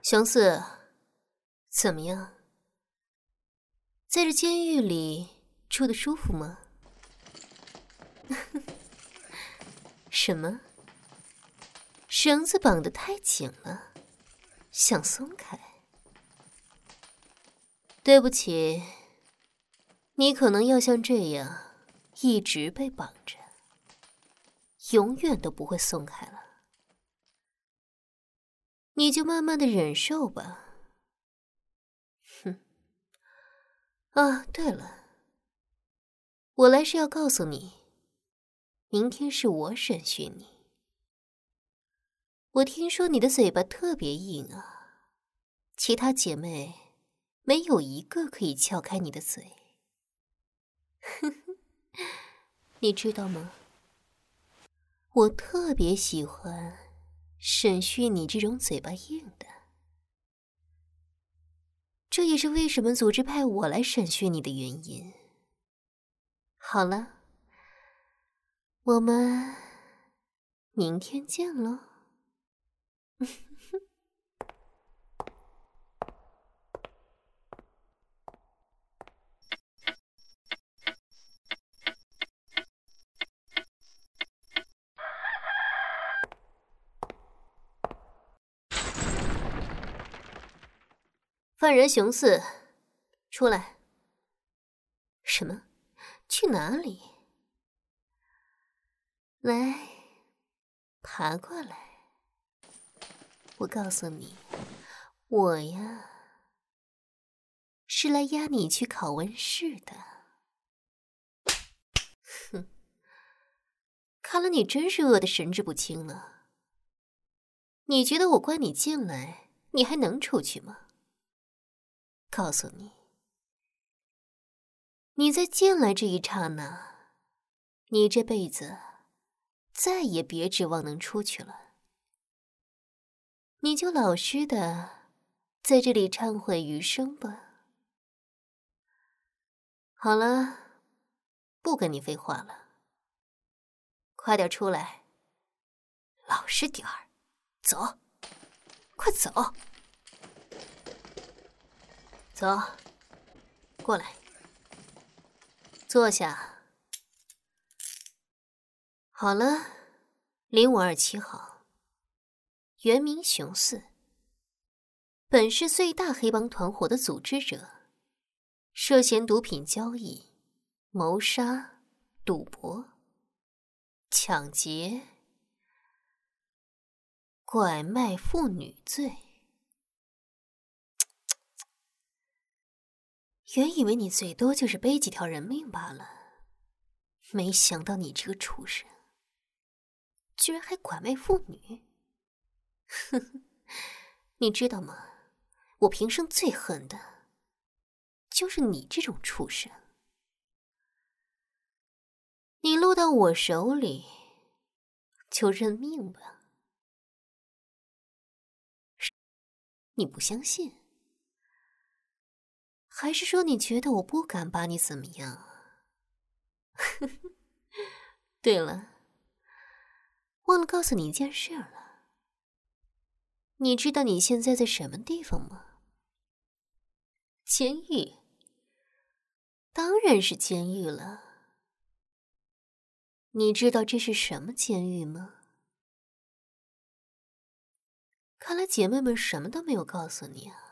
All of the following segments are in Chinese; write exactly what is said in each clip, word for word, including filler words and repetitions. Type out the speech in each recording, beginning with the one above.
熊四，怎么样？在这监狱里住得舒服吗？什么？绳子绑得太紧了，想松开？对不起，你可能要像这样一直被绑着，永远都不会松开了。你就慢慢的忍受吧。哼。啊，对了，我来是要告诉你，明天是我审讯你。我听说你的嘴巴特别硬啊，其他姐妹没有一个可以撬开你的嘴。呵呵，你知道吗？我特别喜欢审讯你这种嘴巴硬的。这也是为什么组织派我来审讯你的原因。好了，我们明天见喽。犯人熊四，出来。什么？去哪里？来，爬过来。我告诉你，我呀，是来押你去考温室的。哼，看来你真是饿得神志不清了。你觉得我关你进来，你还能出去吗？告诉你，你在进来这一刹那，你这辈子再也别指望能出去了。你就老实的在这里忏悔余生吧。好了，不跟你废话了，快点出来，老实点儿，走，快走，走，过来，坐下。好了，零五二七号，原名熊四，本市最大黑帮团伙的组织者，涉嫌毒品交易、谋杀、赌博、抢劫、拐卖妇女罪。原以为你最多就是背几条人命罢了，没想到你这个畜生，居然还拐卖妇女。呵呵，你知道吗？我平生最恨的就是你这种畜生。你落到我手里，就认命吧。你不相信？还是说你觉得我不敢把你怎么样？对了，忘了告诉你一件事了。你知道你现在在什么地方吗？监狱。当然是监狱了。你知道这是什么监狱吗？看来姐妹们什么都没有告诉你啊。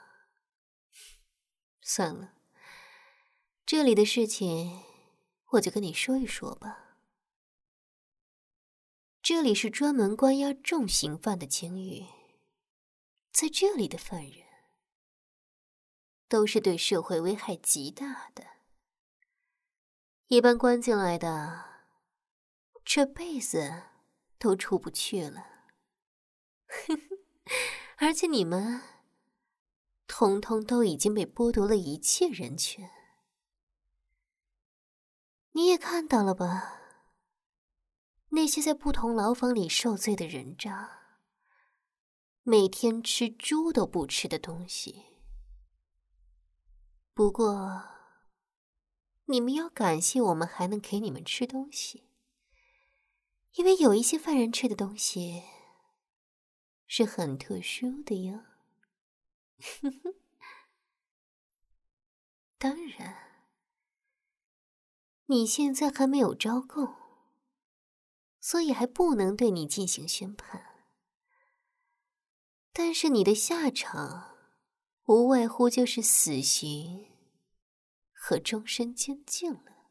算了，这里的事情我就跟你说一说吧。这里是专门关押重刑犯的监狱，在这里的犯人都是对社会危害极大的，一般关进来的这辈子都出不去了。而且你们通通都已经被剥夺了一切人权。你也看到了吧？那些在不同牢房里受罪的人渣，每天吃猪都不吃的东西。不过，你们要感谢我们还能给你们吃东西，因为有一些犯人吃的东西是很特殊的哟。 当然，你现在还没有招供，所以还不能对你进行宣判。但是你的下场，无外乎就是死刑和终身监禁了。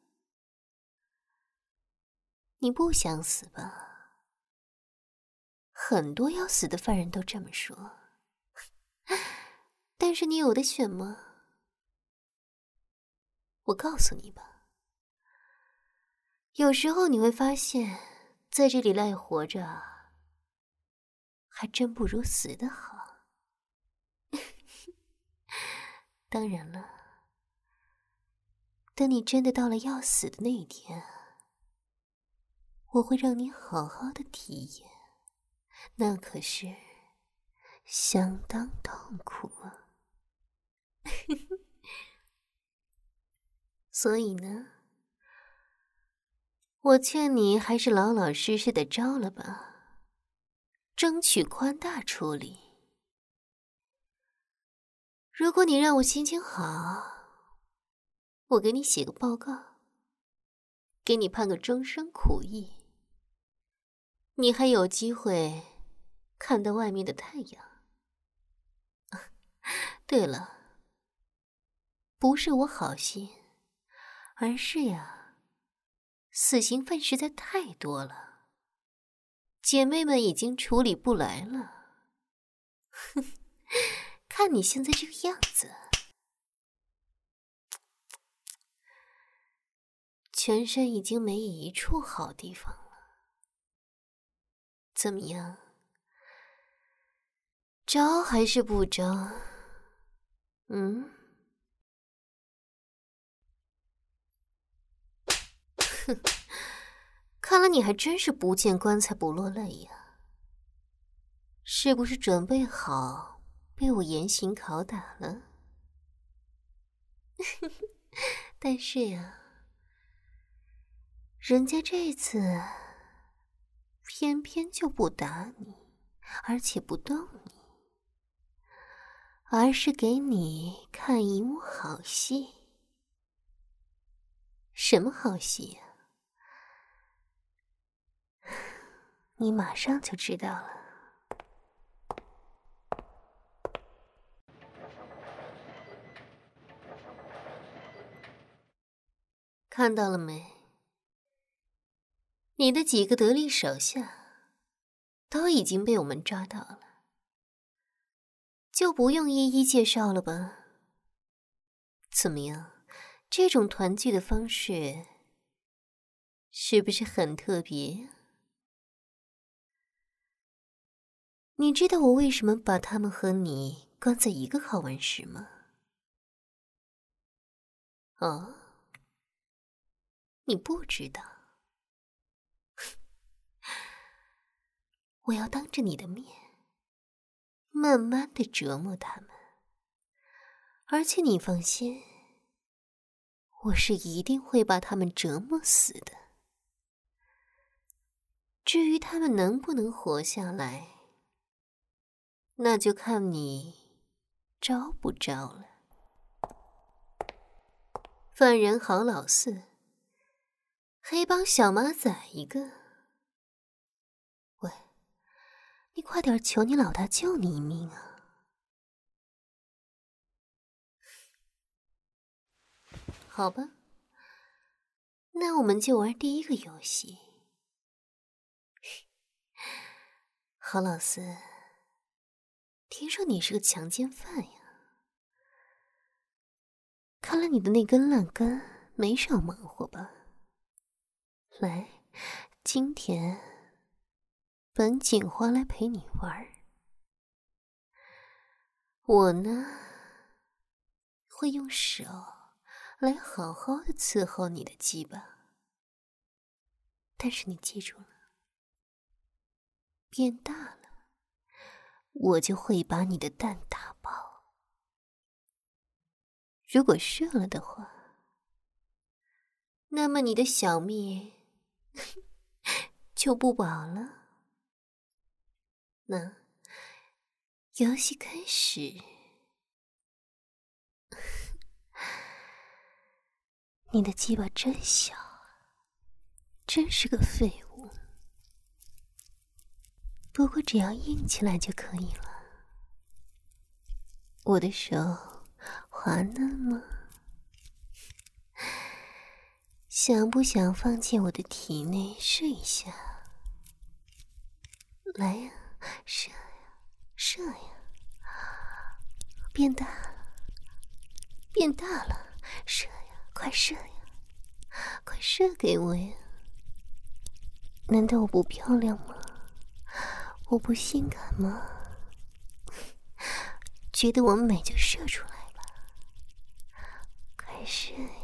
你不想死吧？很多要死的犯人都这么说。但是你有的选吗？我告诉你吧，有时候你会发现，在这里赖活着，还真不如死得好。当然了，等你真的到了要死的那一天，我会让你好好的体验，那可是相当痛苦啊。所以呢，我劝你还是老老实实的招了吧，争取宽大处理。如果你让我心情好，我给你写个报告，给你判个终身苦役，你还有机会看到外面的太阳。对了，不是我好心，而是呀，死刑犯实在太多了，姐妹们已经处理不来了。哼，看你现在这个样子，全身已经没一处好地方了。怎么样？招还是不招？嗯？哼，看来你还真是不见棺材不落泪呀。是不是准备好被我严刑拷打了？但是呀，人家这次偏偏就不打你，而且不动你，而是给你看一幕好戏。什么好戏呀？你马上就知道了。看到了没？你的几个得力手下都已经被我们抓到了，就不用一一介绍了吧？怎么样，这种团聚的方式是不是很特别？你知道我为什么把他们和你关在一个拷问室吗？哦，你不知道。我要当着你的面，慢慢的折磨他们。而且你放心，我是一定会把他们折磨死的。至于他们能不能活下来，那就看你招不招了。犯人好老四，黑帮小马仔一个。喂，你快点求你老大救你一命啊！好吧，那我们就玩第一个游戏。好老四，听说你是个强奸犯呀，看来你的那根烂根没少忙活吧？来，今天本警花来陪你玩。我呢，会用手来好好的伺候你的鸡巴。但是你记住了，变大了，我就会把你的蛋打爆。如果射了的话，那么你的小命就不保了。那游戏开始。 你的鸡巴真小，真是个废物。不过只要硬起来就可以了。我的手滑嫩吗？想不想放进我的体内试一下？来呀，射呀，射呀！变大了，变大了，射呀，快射呀，快射给我呀！难道我不漂亮吗？我不性感吗？觉得我美就射出来吧，快射呀！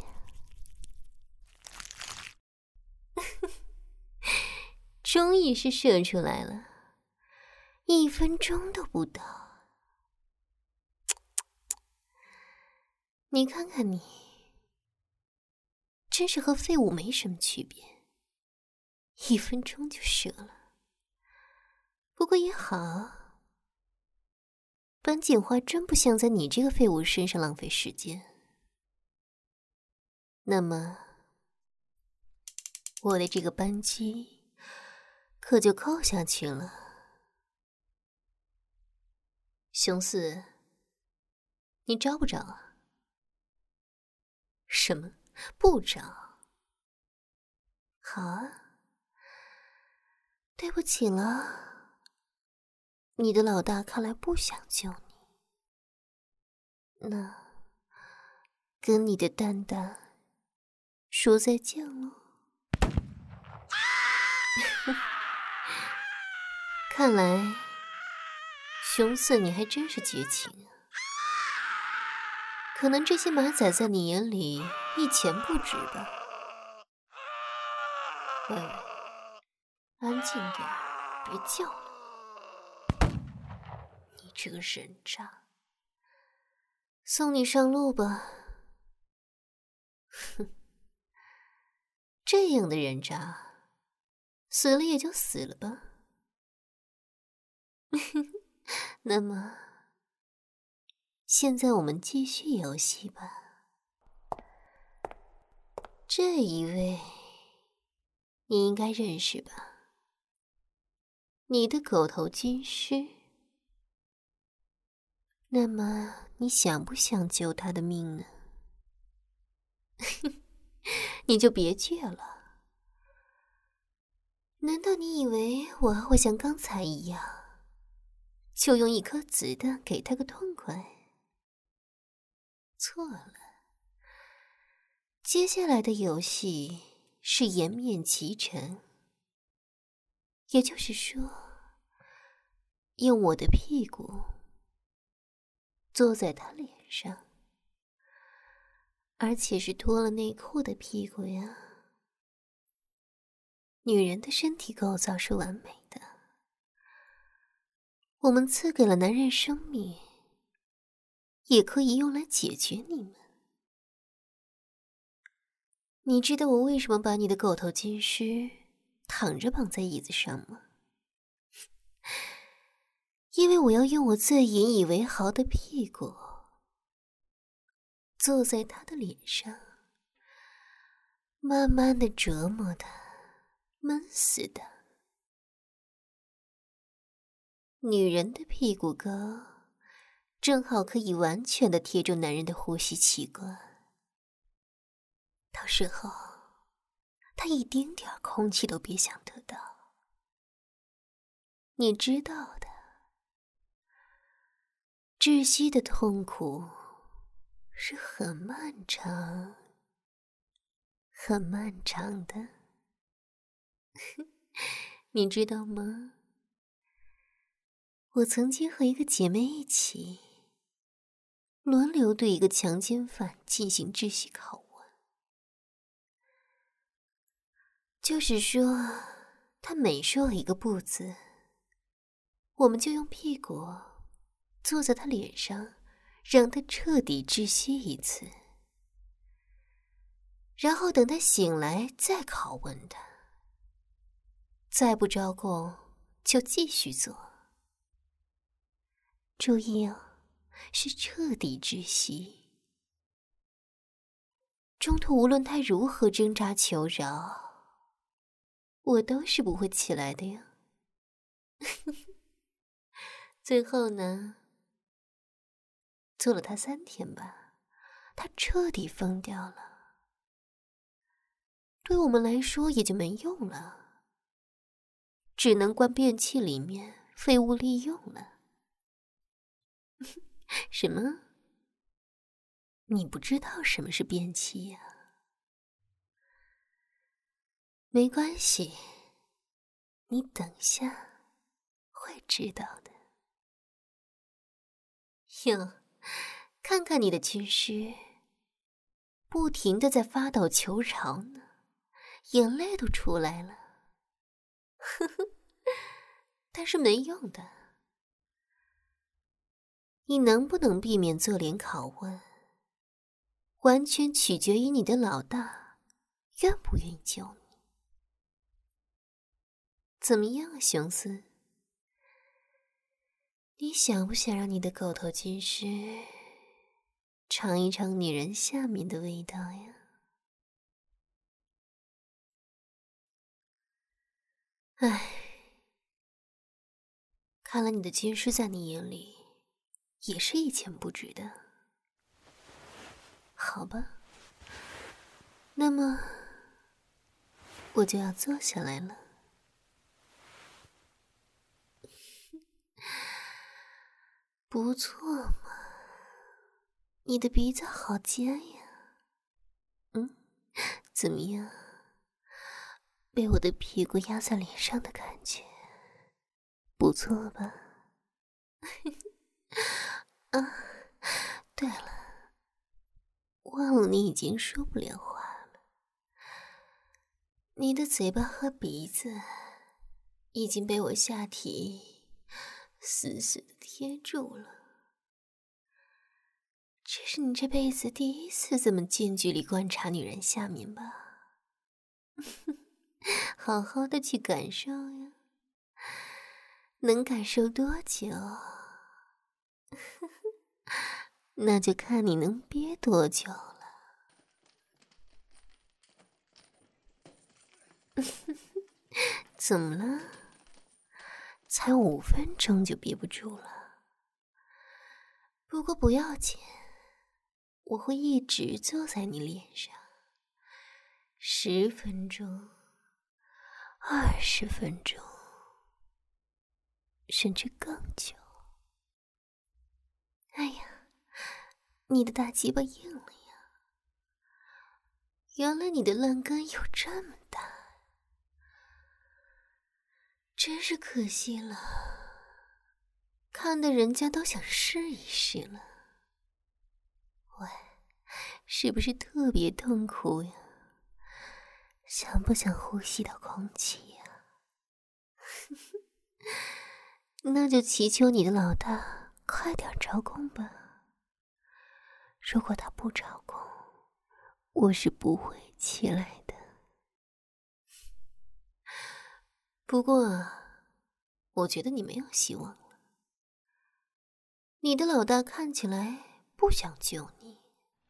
终于是射出来了，一分钟都不到。你看看你，真是和废物没什么区别，一分钟就射了。不过也好，本锦华真不想在你这个废物身上浪费时间。那么，我的这个扳机可就扣下去了。熊四，你招不招啊？什么？不招？好啊。对不起了，你的老大看来不想救你。那，跟你的蛋蛋说再见喽。看来，熊四你还真是绝情啊。可能这些马仔在你眼里一钱不值吧？喂喂，安静点，别叫了。你这个人渣，送你上路吧。哼，这样的人渣，死了也就死了吧。那么，现在我们继续游戏吧。这一位，你应该认识吧？你的狗头军师。那么，你想不想救他的命呢？你就别倔了。难道你以为我还会像刚才一样，就用一颗子弹给他个痛快？错了。接下来的游戏是颜面齐成，也就是说，用我的屁股坐在他脸上，而且是脱了内裤的屁股呀。女人的身体构造是完美的，我们赐给了男人生命，也可以用来解决你们。你知道我为什么把你的狗头军师躺着绑在椅子上吗？因为我要用我最引以为豪的屁股坐在他的脸上，慢慢的折磨他，闷死他。女人的屁股高，正好可以完全的贴住男人的呼吸器官，到时候他一丁点儿空气都别想得到。你知道的，窒息的痛苦是很漫长很漫长的。你知道吗？我曾经和一个姐妹一起轮流对一个强奸犯进行窒息拷问，就是说他每说一个不字，我们就用屁股坐在他脸上，让他彻底窒息一次，然后等他醒来再拷问他，再不招供就继续做。注意哦，是彻底窒息。 中途无论他如何挣扎求饶，我都是不会起来的呀。最后呢，做了他三天吧，他彻底疯掉了。对我们来说也就没用了，只能关便器里面废物利用了。什么？你不知道什么是便器呀？没关系，你等下会知道的。哟，看看你的军师，不停地在发抖求饶呢，眼泪都出来了。呵呵，但是没用的。你能不能避免做脸拷问，完全取决于你的老大愿不愿意救你。怎么样啊，熊斯？你想不想让你的狗头军师尝一尝女人下面的味道呀？唉，看来你的军师在你眼里也是一钱不值的。好吧，那么我就要坐下来了。不错嘛，你的鼻子好尖呀。嗯，怎么样？被我的屁股压在脸上的感觉，不错吧？啊，对了，忘了你已经说不了话了。你的嘴巴和鼻子已经被我下体死死的贴住了。这是你这辈子第一次这么近距离观察女人下面吧？好好的去感受呀，能感受多久？那就看你能憋多久了。怎么了？才五分钟就憋不住了？不过不要紧，我会一直坐在你脸上，十分钟、二十分钟，甚至更久。哎呀，你的大鸡巴硬了呀！原来你的烂根有这么大，真是可惜了，看得人家都想试一试了。喂，是不是特别痛苦呀？想不想呼吸到空气呀？那就祈求你的老大快点招供吧。如果他不招供，我是不会起来的。不过，我觉得你没有希望了。你的老大看起来不想救你。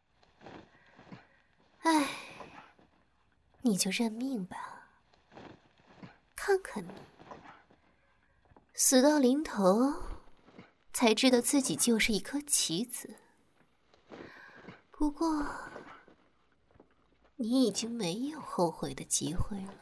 唉，你就认命吧。看看你，死到临头，才知道自己就是一颗棋子。不过，你已经没有后悔的机会了。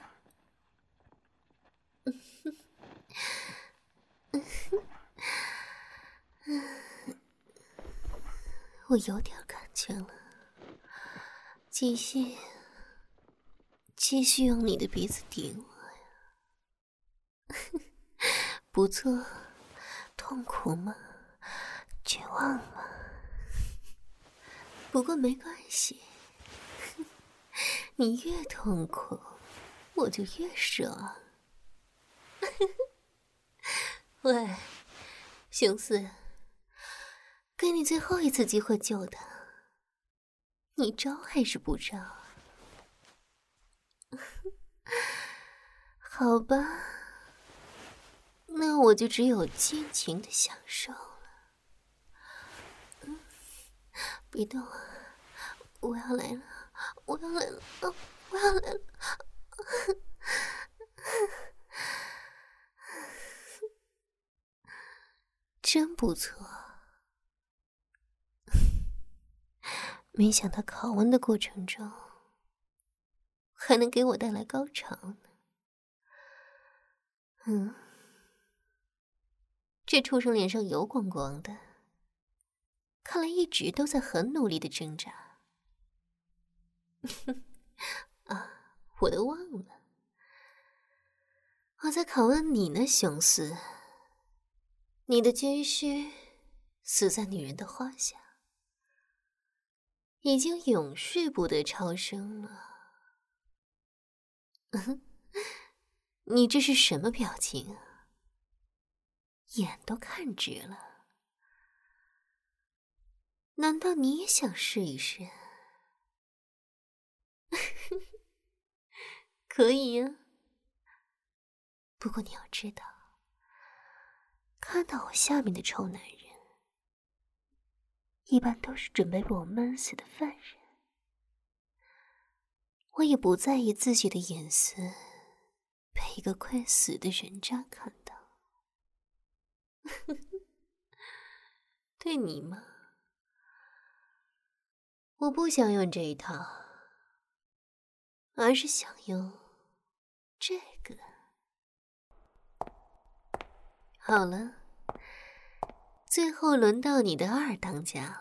我有点感觉了，继续，继续用你的鼻子顶我呀。不错，痛苦吗？绝望吗？不过没关系，你越痛苦，我就越爽。喂，熊四，给你最后一次机会救他，你招还是不招？好吧，那我就只有尽情的享受了。嗯，别动啊，我要来了， 我要来了，我要来了。真不错，没想到拷问的过程中还能给我带来高潮呢。嗯，这畜生脸上油光光的，看来一直都在很努力的挣扎。啊，我都忘了，我在拷问你呢，熊四。你的军师死在女人的花下，已经永世不得超生了。嗯，你这是什么表情啊？眼都看直了。难道你也想试一试？可以呀，不过你要知道，看到我下面的臭男人，一般都是准备被我闷死的犯人。我也不在意自己的隐私被一个快死的人渣看到。对你吗？我不想用这一套，而是想用这个。好了，最后轮到你的二当家了。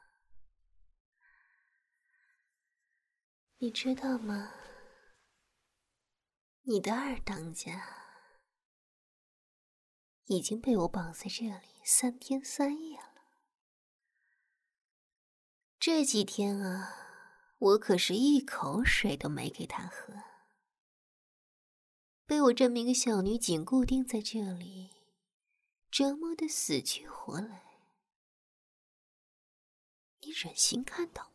你知道吗？你的二当家已经被我绑在这里三天三夜了。这几天啊，我可是一口水都没给他喝，被我这名小女警固定在这里，折磨得死去活来。你忍心看到吗？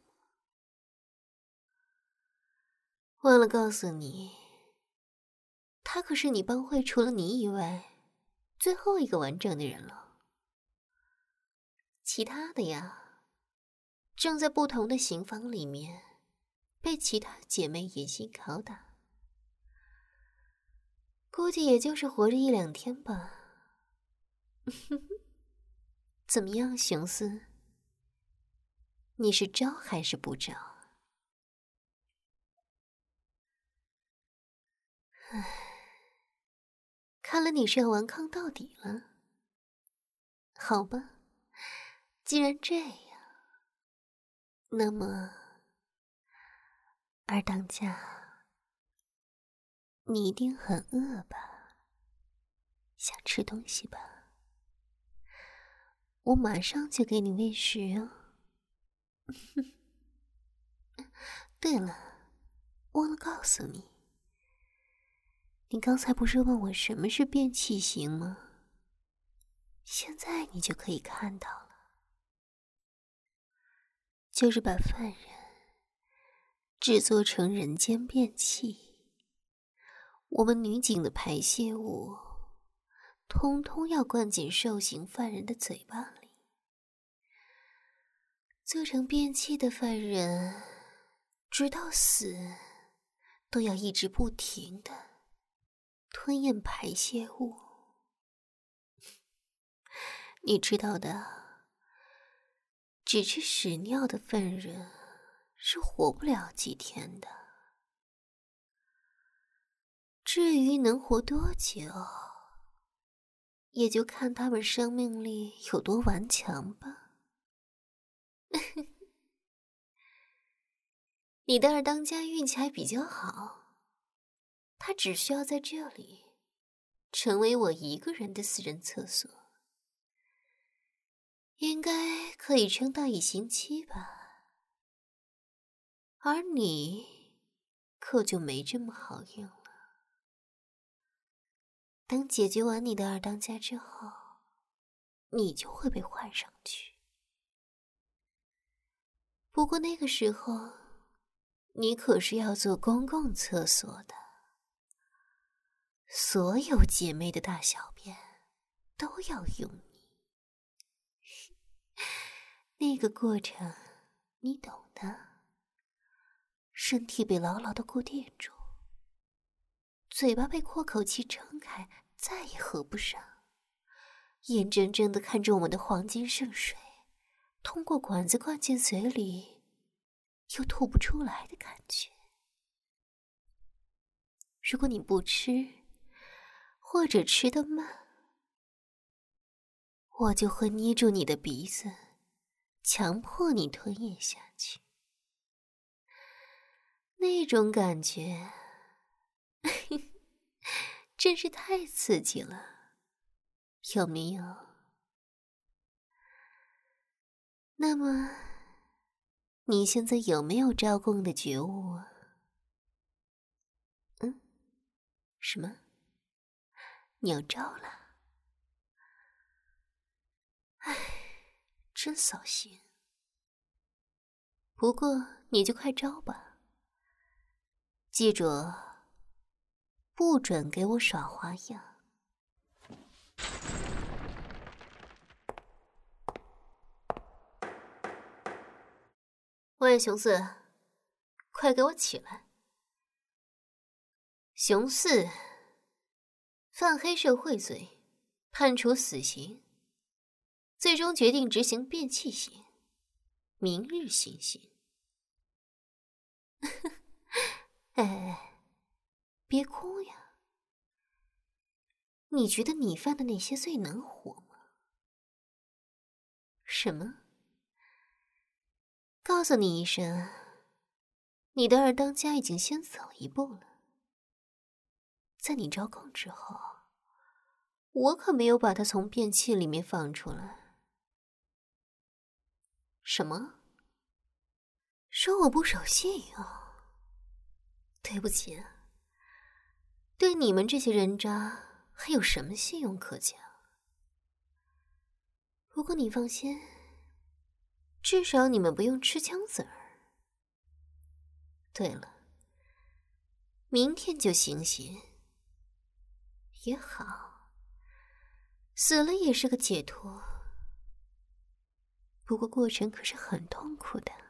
忘了告诉你，他可是你帮会除了你以外最后一个完整的人了。其他的呀，正在不同的刑房里面被其他姐妹严刑拷打，估计也就是活着一两天吧。怎么样，熊四？你是招还是不招？唉，看来你是要顽抗到底了。好吧，既然这样，那么二当家，你一定很饿吧？想吃东西吧？我马上就给你喂食哦。对了，忘了告诉你，你刚才不是问我什么是变器刑吗？现在你就可以看到了，就是把犯人制作成人间便器，我们女警的排泄物通通要灌进受刑犯人的嘴巴里。做成便器的犯人直到死都要一直不停的吞咽排泄物。你知道的，只吃屎尿的犯人是活不了几天的。至于能活多久，也就看他们生命力有多顽强吧。你的二当家运气还比较好，他只需要在这里成为我一个人的私人厕所，应该可以撑到一星期吧。而你可就没这么好运了。等解决完你的二当家之后，你就会被换上去。不过那个时候，你可是要做公共厕所的，所有姐妹的大小便都要用你。那个过程你懂的， 身体被牢牢的固定住，嘴巴被阔口气撑开，再也合不上，眼睁睁地看着我们的黄金圣水通过管子灌进嘴里，又吐不出来的感觉。如果你不吃，或者吃得慢，我就会捏住你的鼻子，强迫你吞咽下去。那种感觉真是太刺激了，有没有？那么你现在有没有招供的觉悟啊？嗯？什么？你要招了？唉，真扫兴。不过你就快招吧，记住，不准给我耍花样。喂，熊四，快给我起来！熊四，犯黑社会罪，判处死刑，最终决定执行变气刑，明日行刑。哎，别哭呀！你觉得你犯的那些罪能活吗？什么？告诉你一声，你的二当家已经先走一步了。在你招供之后，我可没有把他从便器里面放出来。什么？说我不守信用？对不起啊，对你们这些人渣还有什么信用可讲？不过你放心，至少你们不用吃枪子儿。对了，明天就行刑也好，死了也是个解脱。不过过程可是很痛苦的。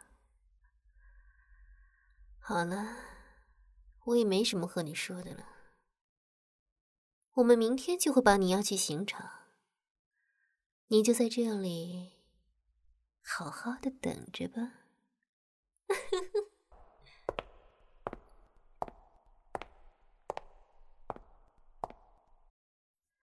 好了，我也没什么和你说的了。我们明天就会把你押去刑场，你就在这里好好的等着吧。